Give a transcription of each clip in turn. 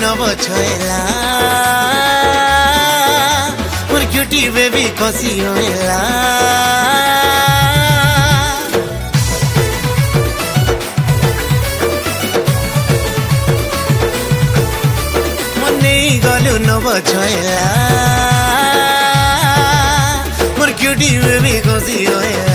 नबछला मोर cutie baby कसी होला मने गलु नबछला मोर क्यूटी बेबी कसी होला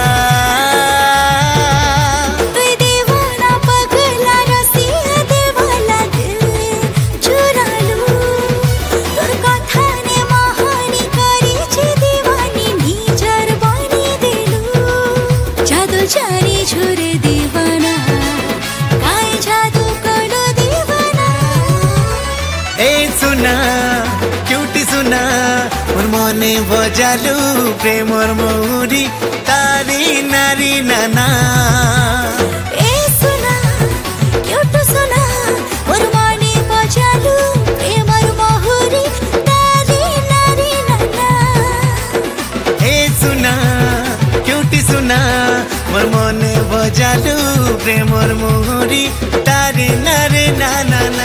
छोरे दीवाना काय जादू करो दीवाना ए सुना क्यूटी सुना मोर मने बजालू प्रेमर मौरी तारी नारी नाना ए सुना क्यूट सुना मोर मने बजालू प्रेमर मौरी तारी नारी नाना ए सुना क्यूटी सुना मोर मने बजालू प्रेमर मोहरी तारी नारे नाना ना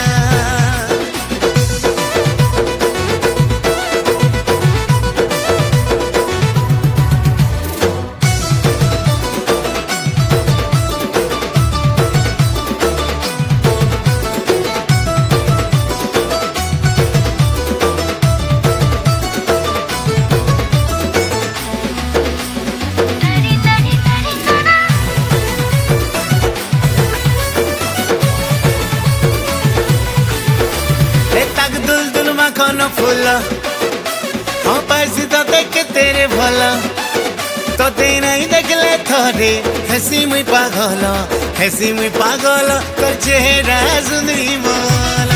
कौन फूल हाँ पैसी तो देख तेरे भला तो ते नहीं देखले थोड़े हसी मुई पागल कर चेहरा सुंदरी मोला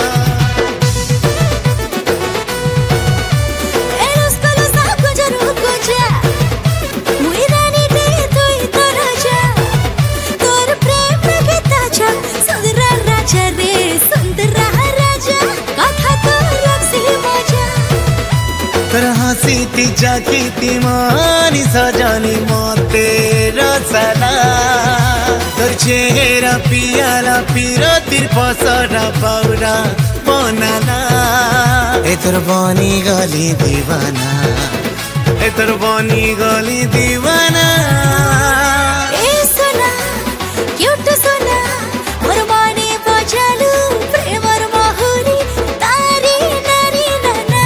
तर हसी ती जाकी ती मानी सजानी मोते रसला तर चेहरा पियाला पिरो तिर पसरा पाउरा बनाना ए तोर बनी गली दीवाना ए तोर बनी गली दीवाना ए सुना क्यूट सुना मोर मने बजालू प्रेमर महुरी तारी नारी नाना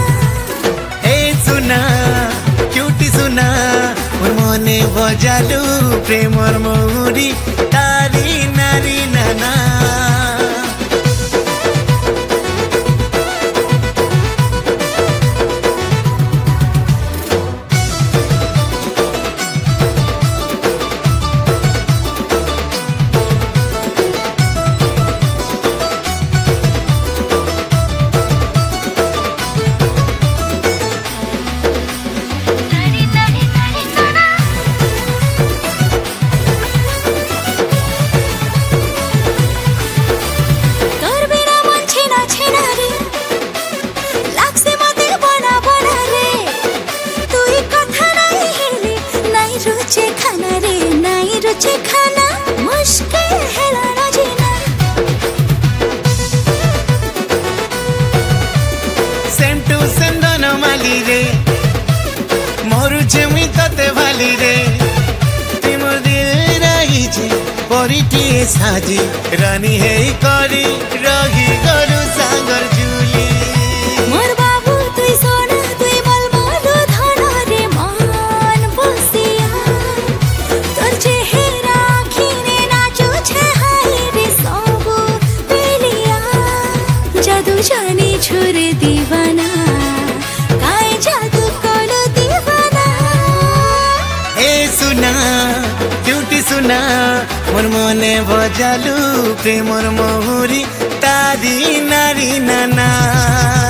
क्यूटी सुना मोर मने बजालू प्रेमर मौरी तारी नारी नाना खाना मुश्किल है लाना जीना सेम टू सेम दोनों माली रे मोरू चेमी तते वाली रे तिमोर दिल रही जे परिटिए साजी रानी है करी रही गरु सागर जुली मोर बाबू तुई सोना तुई मलमलो धन रे मान बसिया तोर चेहरा खिने नाचो छे हाय रे सबो पेलिया जादू जाने छोरे दीवाना काय जादू कलो दीवाना ए सुना क्यूटी सुना मोर मने बजालू प्रेमर महुरी तारी नारी नाना।